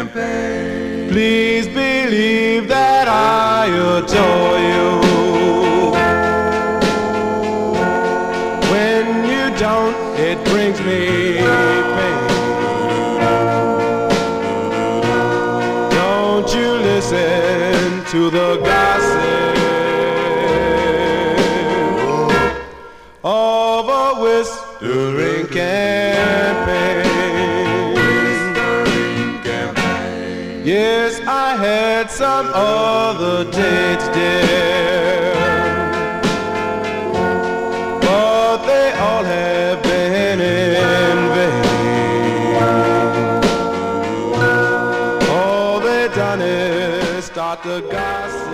campaign. Please believe that I adore you. When you don't, it brings me pain. Don't you listen to the gossip of a whispering campaign. Yes, I had some other dates, dear, but they all have been in vain. All they done is start the gossip